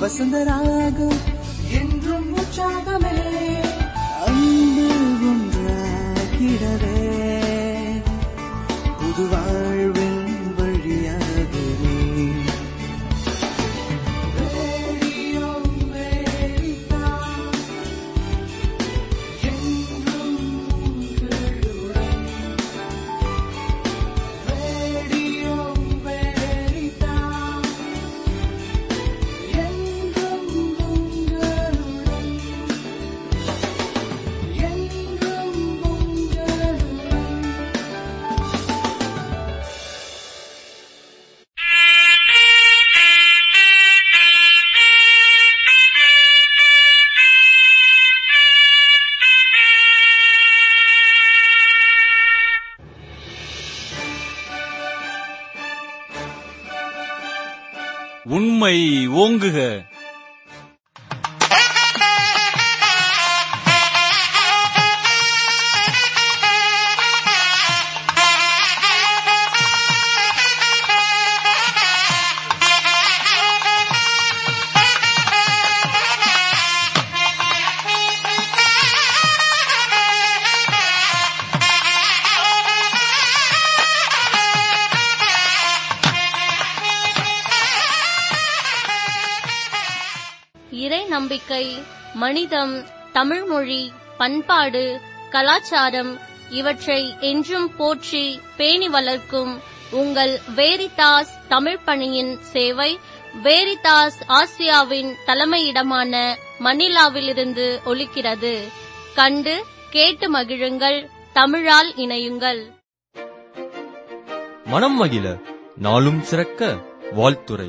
வசந்தராகம் என்றும் உற்சாகமே அன்பு ஒன்றாகிடவே புது வாழ்வின் வழியாகவே ரேடியோ அமெரிக்கா என்றும் உங்களுடன். ரேடியோ அமெரிக்கா என்றும் உங்களுடன். என்றும் உங்களுடன். உண்மை ஓங்குக. இறை நம்பிக்கை, மனிதம், தமிழ்மொழி, பண்பாடு, கலாச்சாரம் இவற்றை என்றும் போற்றி பேணி வளர்க்கும் உங்கள் வேரிதாஸ் தமிழ் பணியின் சேவை வேரிதாஸ் ஆசியாவின் தலைமையிடமான மணிலாவிலிருந்து ஒலிக்கிறது. கண்டு கேட்டு மகிழுங்கள். தமிழால் இணையுங்கள். மனம் மகிழ நாளும் சிறக்க வாழ்த்துரை.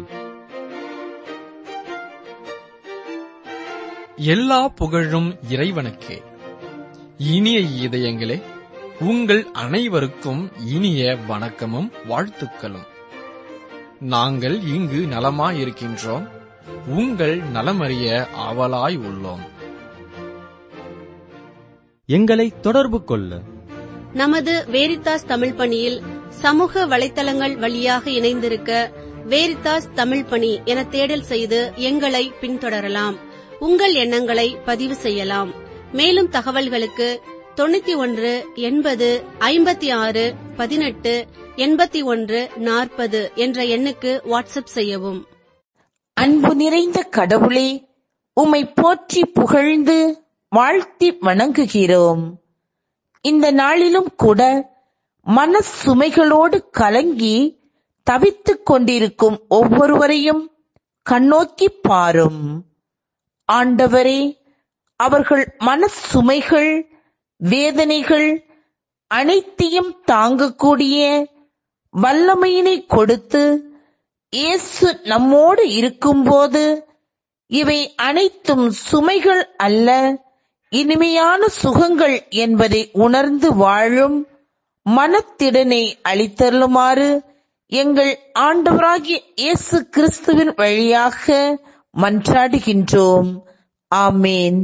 எல்லா புகழும் இறைவனுக்கே. இனிய இதயங்களே, உங்கள் அனைவருக்கும் இனிய வணக்கமும் வாழ்த்துக்களும். நாங்கள் இங்கு நலமாயிருக்கின்றோம். உங்கள் நலமறிய ஆவலாய் உள்ளோம். எங்களை தொடர்பு கொள்ள நமது வேரிதாஸ் தமிழ் பணியில் சமூக வலைத்தளங்கள் வழியாக இணைந்திருக்க வேரிதாஸ் தமிழ் பணி என தேடல் செய்து எங்களை பின்தொடரலாம். உங்கள் எண்ணங்களை பதிவு செய்யலாம். மேலும் தகவல்களுக்கு 91 80 56 18 81 40 என்ற எண்ணுக்கு வாட்ஸ்அப் செய்யவும். அன்பு நிறைந்த கடவுளே, உம்மை போற்றி புகழ்ந்து வாழ்த்தி வணங்குகிறோம். இந்த நாளிலும் கூட மனசுமைகளோடு கலங்கி தவித்துக் கொண்டிருக்கும் ஒவ்வொருவரையும் கண்ணோக்கி பாரும். ஆண்டவரே, அவர்கள் மனசுமைகள், வேதனைகள் அனைத்தையும் தாங்கக்கூடிய வல்லமையினை கொடுத்து இயேசு நம்மோடு இருக்கும்போது இவை அனைத்தும் சுமைகள் அல்ல, இனிமையான சுகங்கள் என்பதை உணர்ந்து வாழும் மனத்திடனை அளித்தருளுமாறு எங்கள் ஆண்டவராகிய இயேசு கிறிஸ்துவின் வழியாக மன்றாடுகின்றோம். ஆமேன்.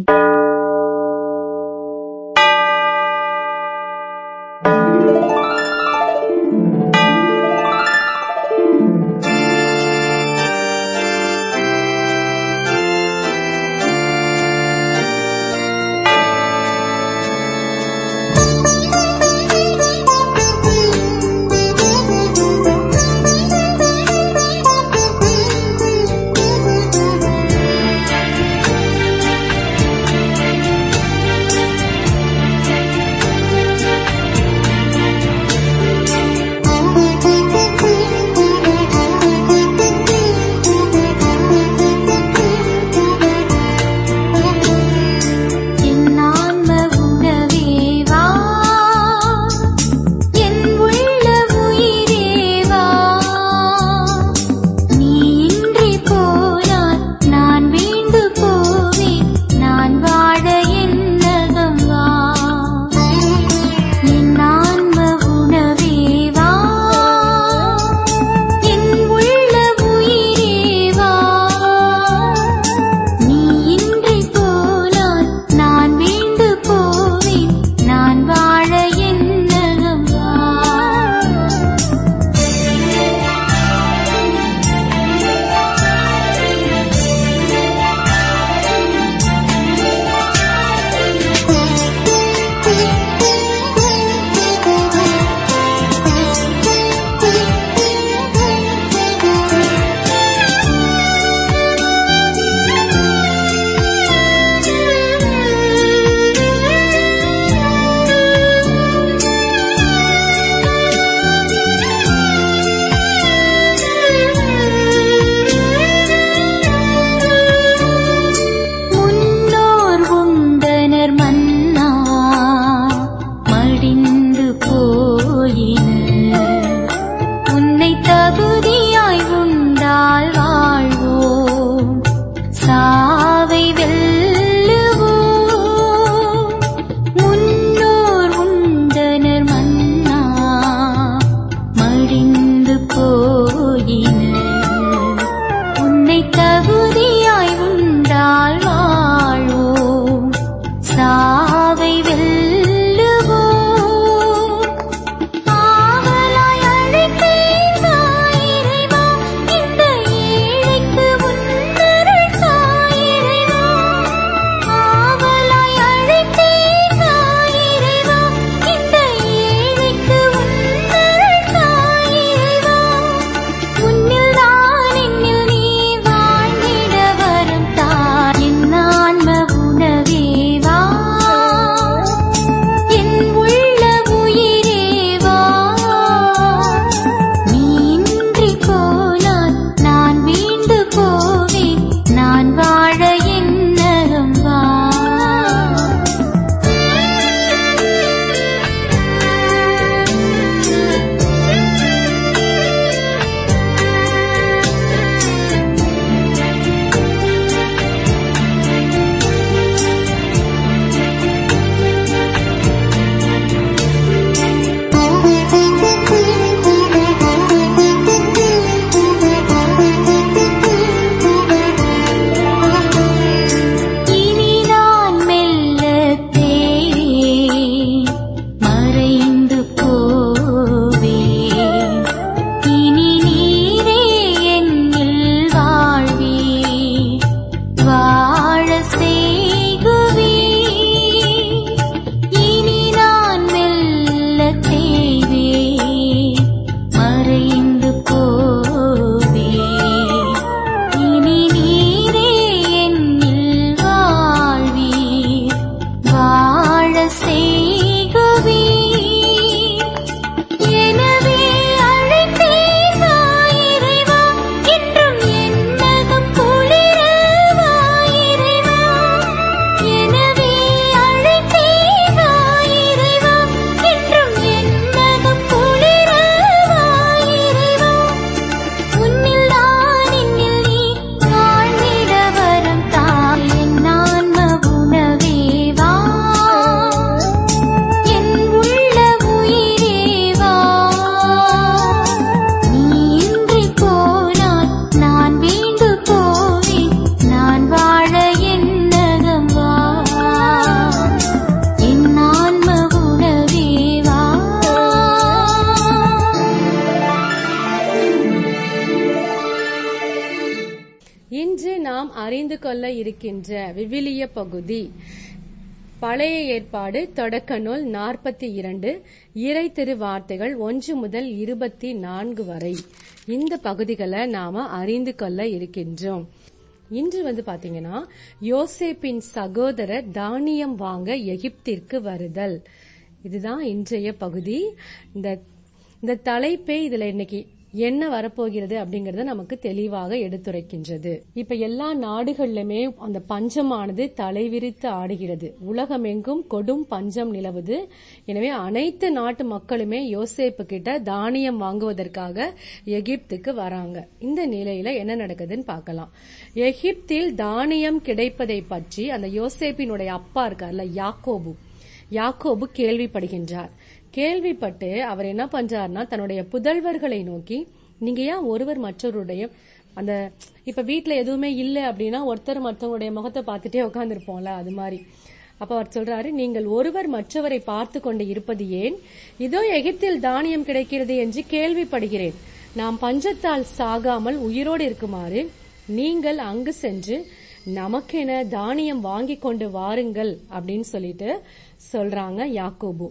கொள்ள இருக்கின்ற விவிலிய பகுதி பழைய ஏற்பாடு தொடக்க நூல் 42 இறை திரு வார்த்தைகள் 1 முதல் 24 வரை. இந்த பகுதிகளை நாம அறிந்து கொள்ள இருக்கின்றோம். இன்று பாத்தீங்கன்னா யோசேப்பின் சகோதரர் தானியம் வாங்க எகிப்திற்கு வருதல். இதுதான் இன்றைய பகுதி. இந்த தலைப்பே இதுல இன்னைக்கு என்ன வரப்போகிறது அப்படிங்கறத நமக்கு தெளிவாக எடுத்துரைக்கின்றது. இப்ப எல்லா நாடுகளிலுமே அந்த பஞ்சமானது தலைவிரித்து ஆடுகிறது. உலகமெங்கும் கொடும் பஞ்சம் நிலவுது. எனவே அனைத்து நாட்டு மக்களுமே யோசேப்பு கிட்ட தானியம் வாங்குவதற்காக எகிப்துக்கு வராங்க. இந்த நிலையில என்ன நடக்குதுன்னு பார்க்கலாம். எகிப்தில் தானியம் கிடைப்பதை பற்றி அந்த யோசேப்பினுடைய அப்பா இருக்கார்ல யாக்கோபு கேள்விப்படுகின்றார். கேள்விப்பட்டு அவர் என்ன பண்றாருன்னா தன்னுடைய புதல்வர்களை நோக்கி, நீங்க ஏன் ஒருவர் மற்றவருடைய அந்த இப்ப வீட்டுல எதுவுமே இல்ல அப்படின்னா ஒருத்தர் மற்றவருடைய முகத்தை பார்த்துட்டே உட்கார்ந்துருப்போம்ல, அது மாதிரி. அப்ப அவர் சொல்றாரு, நீங்கள் ஒருவர் மற்றவரை பார்த்து கொண்டு இருப்பது ஏன்? இதோ எகிப்தில் தானியம் கிடைக்கிறது என்று கேள்விப்படுகிறேன். நாம் பஞ்சத்தால் சாகாமல் உயிரோடு இருக்குமாறு நீங்கள் அங்கு சென்று நமக்கென தானியம் வாங்கி கொண்டு வாருங்கள் அப்படின்னு சொல்லிட்டு சொல்றாங்க யாக்கோபு.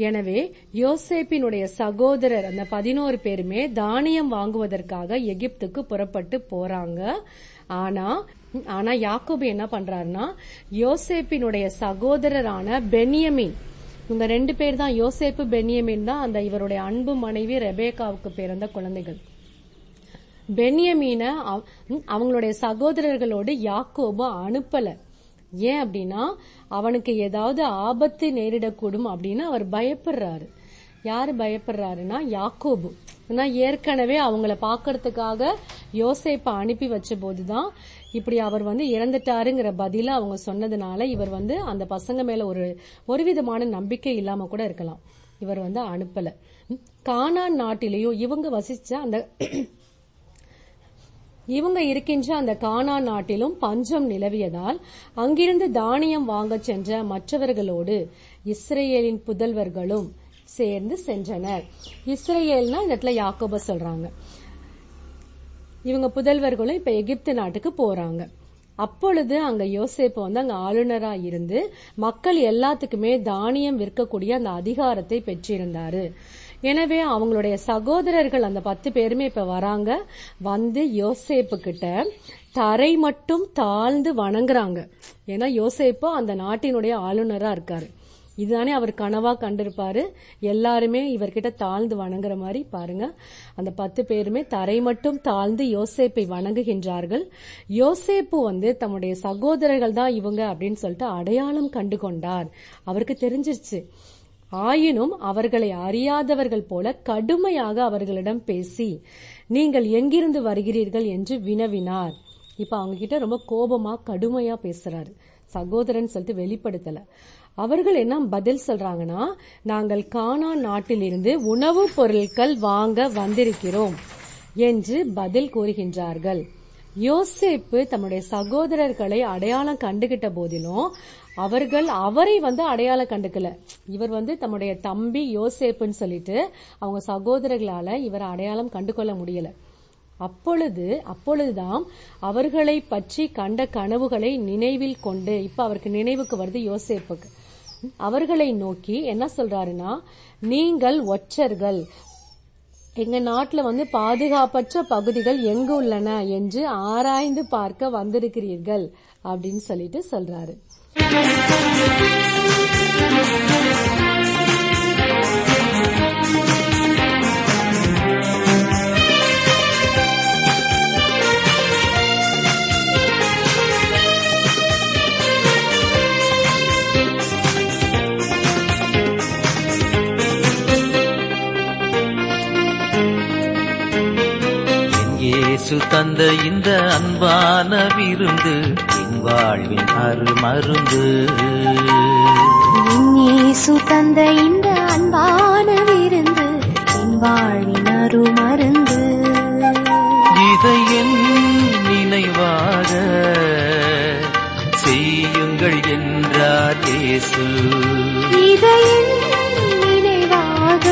எனவே யோசேப்பினுடைய சகோதரர் அந்த 11 பேருமே தானியம் வாங்குவதற்காக எகிப்துக்கு புறப்பட்டு போறாங்க. ஆனா யாக்கோபு என்ன பண்றாருன்னா, யோசேப்பினுடைய சகோதரரான பென்யமீன், இவங்க 2 பேர் தான், யோசேப்பு பென்யமீன் தான் அந்த இவருடைய அன்பு மனைவி ரெபேக்காவுக்கு பிறந்த குழந்தைகள். பென்யமீனை அவங்களுடைய சகோதரர்களோடு யாக்கோபு அனுப்பல. ஏன் அப்படின்னா, அவனுக்கு ஏதாவது ஆபத்து நேரிடக்கூடும் அப்படின்னு அவர் பயப்படுறாரு. யாரு பயப்படுறாருன்னா யாக்கோபு. ஆனா ஏற்கனவே அவங்கள பாக்கிறதுக்காக யோசேப்பை அனுப்பி வச்ச போதுதான் இப்படி அவர் இறந்துட்டாருங்கிற பதில அவங்க சொன்னதுனால இவர் அந்த பசங்க மேல ஒரு விதமான நம்பிக்கை இல்லாம கூட இருக்கலாம். இவர் அனுப்பல. கானான் நாட்டிலேயும் இவங்க இருக்கின்ற அந்த கானான் நாட்டிலும் பஞ்சம் நிலவியதால் அங்கிருந்து தானியம் வாங்க சென்ற மற்றவர்களோடு இஸ்ரேலின் புதல்வர்களும் சேர்ந்து சென்றனர். இஸ்ரேல்னா இந்த இடத்துல யாக்கோப சொல்றாங்க. இவங்க புதல்வர்களும் இப்ப எகிப்து நாட்டுக்கு போறாங்க. அப்பொழுது அங்க யோசேப்பு அங்க ஆளுநரா இருந்து மக்கள் எல்லாத்துக்குமே தானியம் விற்கக்கூடிய அந்த அதிகாரத்தை பெற்றிருந்தாரு. எனவே அவங்களுடைய சகோதரர்கள் அந்த 10 பேருமே இப்ப வராங்க. யோசேப்பு கிட்ட தரை மட்டும் தாழ்ந்து வணங்குறாங்க. ஏன்னா யோசேப்பு அந்த நாட்டினுடைய ஆளுநரா இருக்காரு. இதுதானே அவர் கனவா கண்டிருப்பாரு. எல்லாருமே இவர்கிட்ட தாழ்ந்து வணங்குற மாதிரி பாருங்க. அந்த 10 பேருமே தரை மட்டும் தாழ்ந்து யோசேப்பை வணங்குகின்றார்கள். யோசேப்பு தம்முடைய சகோதரர்கள் தான் இவங்க அப்படின்னு சொல்லிட்டு அடையாளம் கண்டு கொண்டார். அவருக்கு தெரிஞ்சிருச்சு. ஆயினும் அவர்களை அறியாதவர்கள் போல கடுமையாக அவர்களிடம் பேசி, நீங்கள் எங்கிருந்து வருகிறீர்கள் என்று வினவினார். இப்ப அவங்க கிட்ட ரொம்ப கோபமா கடுமையா பேசுறாரு. சகோதரன் சொல்லிட்டு வெளிப்படுத்தல. அவர்கள் என்ன பதில் சொல்றாங்கன்னா, நாங்கள் கானான் நாட்டிலிருந்து உணவுப் பொருட்கள் வாங்க வந்திருக்கிறோம் என்று பதில் கூறுகின்றார்கள். யோசேப்பு தம்முடைய சகோதரர்களை அடையாளம் கண்டுகிட்ட போதிலும் அவர்கள் அவரை அடையாளம் கண்டுக்கல. இவர் தம்முடைய தம்பி யோசேப்புன்னு சொல்லிட்டு அவங்க சகோதரர்களால இவரை அடையாளம் கண்டுகொள்ள முடியல. அப்பொழுதுதான் அவர்களை பற்றி கண்ட கனவுகளை நினைவில் கொண்டு, இப்ப அவருக்கு நினைவுக்கு வருது யோசேப்புக்கு. அவர்களை நோக்கி என்ன சொல்றாருன்னா, நீங்கள் ஒற்றர்கள், எங்க நாட்டுல பாதுகாப்பற்ற பகுதிகள் எங்கு உள்ளன என்று ஆராய்ந்து பார்க்க வந்திருக்கிறீர்கள் அப்படின்னு சொல்லிட்டு சொல்றாரு. இயேசு தந்த இந்த அன்பான விருந்து என் வாழ்வின் அருமருந்து. இயேசு தந்த இந்த அன்பான விருந்து என் வாழ்வின் அருமருந்து. இதை என் நினைவாக செய்யுங்கள் என்றார் இயேசு. இதை என் நினைவாக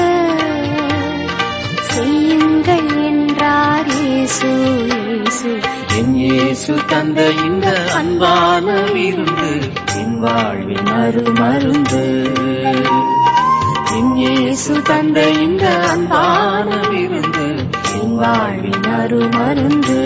செய்யுங்கள் என்றார் இயேசு. என் இயேசு தந்த இந்த அன்பான விருந்து என் வாழ்வின் அருமருந்து. என் இயேசு தந்த இந்த அன்பான விருந்து என் வாழ்வின் அருமருந்து.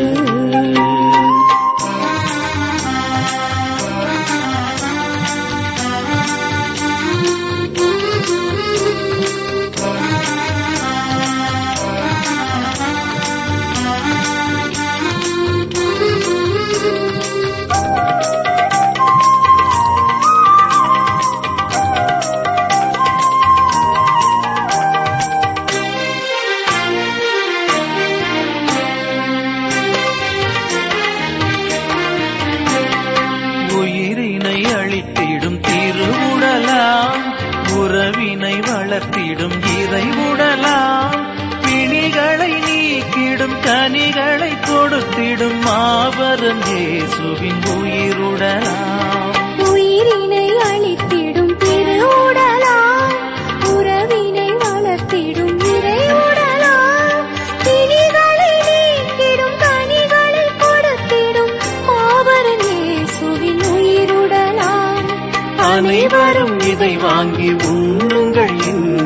உறவினை வளர்த்திடும் இறைவுடலாம், பிணிகளை நீக்கிடும் கனிகளை கொடுத்திடும் மாபெரும் இயேசுவின் உயிருடலாம். உயிரினை அளித்திடும் திருவுடலாம், உறவினை வளர்த்திடும் இறைவுடலாம், பிணிகளை நீக்கிடும் கனிகளை கொடுத்திடும் மாபெரும் இயேசுவின் உயிருடலாம். அனைவரும் இதை வாங்கி உண்ணுங்கள்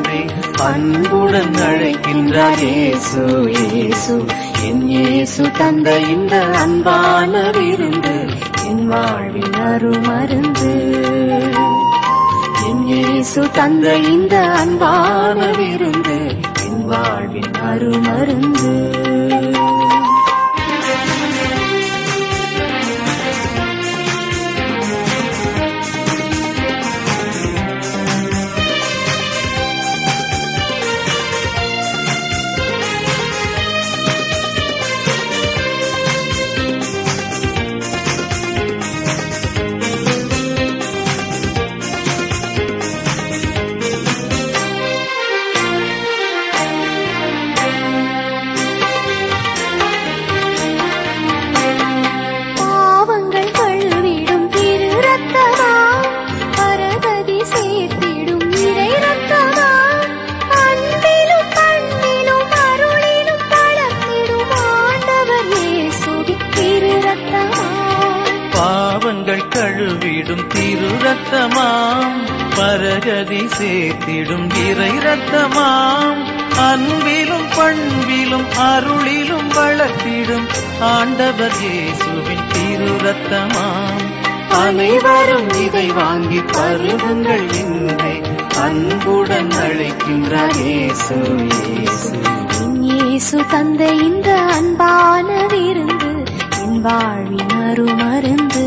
அன்புடன் அழைக்கின்றார் இயேசு. இயேசு என் இயேசு தந்த இந்த அன்பான விருந்து என் வாழ்வின் அருமருந்து. என் இயேசு தந்த இந்த அன்பான விருந்து என் வாழ்வின் அருமருந்து. கழுவிடும் திரு ரத்தமாம், பரகதி சேர்த்திடும் இறை ரத்தமாம், அன்பிலும் பண்பிலும் அருளிலும் வளர்த்திடும் ஆண்டவர் இயேசுவின் திரு ரத்தமாம். அனைவரும் இதை வாங்கி பருகுங்கள் என்னை அன்புடன் அழைக்கின்றார் இயேசு. இயேசு இயேசு தந்த இந்த அன்பான விருந்து என் வாழ்வின் அருமருந்து.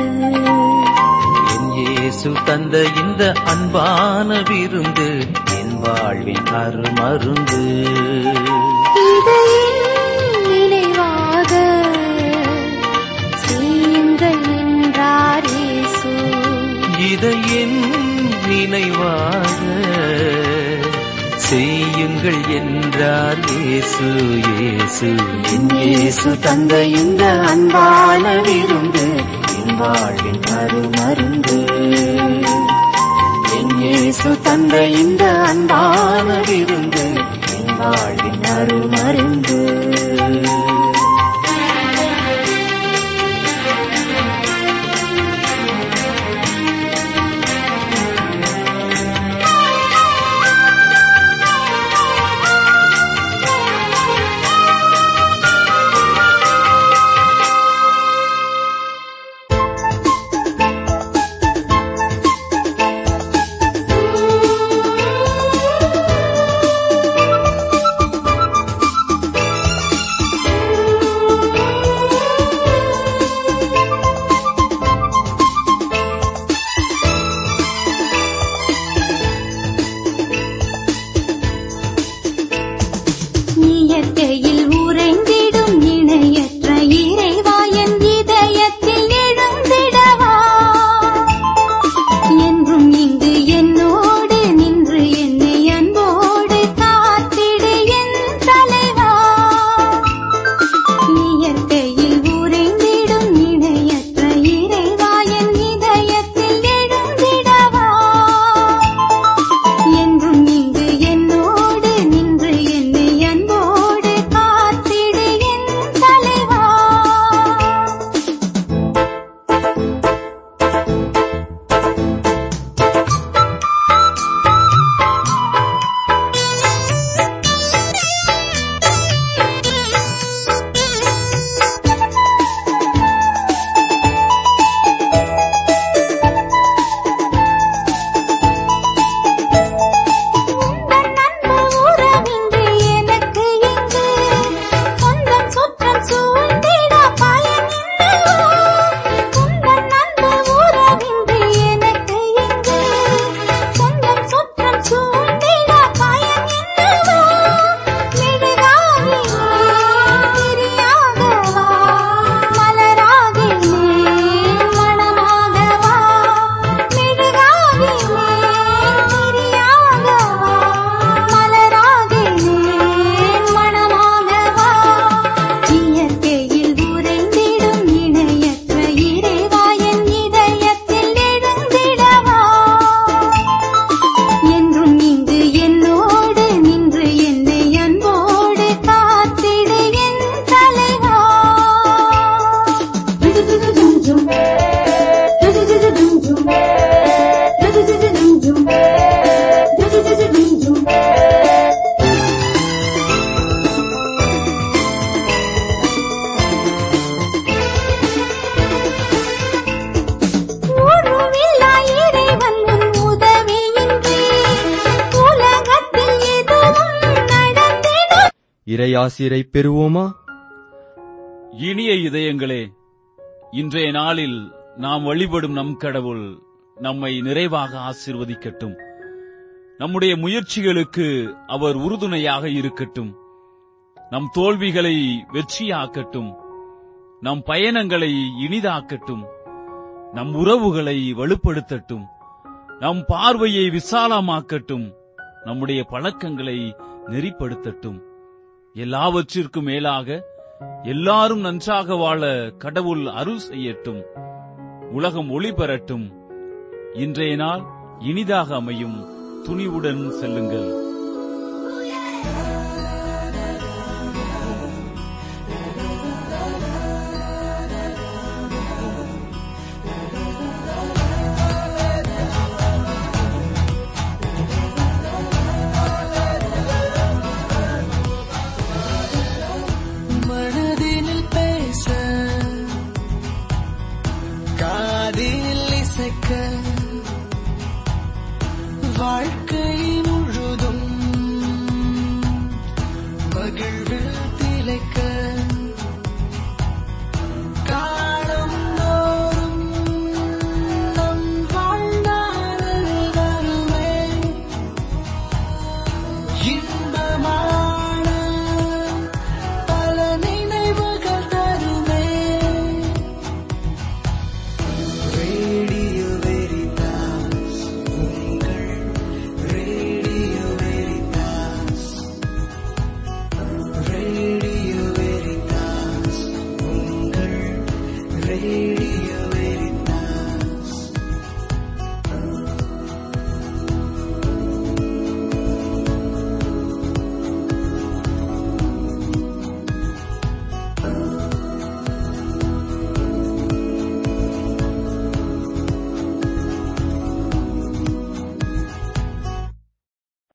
இயேசு தந்த இந்த அன்பான விருந்து என் வாழ்வின் அருமருந்து. இதை நினைவாக செய்யுங்கள் என்றார் இயேசு. இதை என் நினைவாக செய்யுங்கள் என்றார் இயேசு. இயேசு என் இயேசு தந்த இந்த அன்பான விருந்து என் வாழ்வின் அருமருந்து. என் இயேசு தந்த இந்த அன்பான விருந்து என் வாழ்வின் அருமருந்து. இறையாசிரை பெறுவோமா? இனிய இதயங்களே, இன்றைய நாளில் நாம் வழிபடும் நம் கடவுள் நம்மை நிறைவாக ஆசீர்வதிக்கட்டும். நம்முடைய முயற்சிகளுக்கு அவர் உறுதுணையாக இருக்கட்டும். நம் தோல்விகளை வெற்றியாக்கட்டும். நம் பயணங்களை இனிதாக்கட்டும். நம் உறவுகளை வலுப்படுத்தட்டும். நம் பார்வையை விசாலமாக்கட்டும். நம்முடைய பழக்கங்களை நெறிப்படுத்தட்டும். எல்லாவற்றிற்கும் மேலாக எல்லாரும் நன்றாக வாழ கடவுள் அருள் செய்யட்டும். உலகம் ஒளி பெறட்டும். இன்றைய நாள் இனிதாக அமையும். துணிவுடன் செல்லுங்கள்.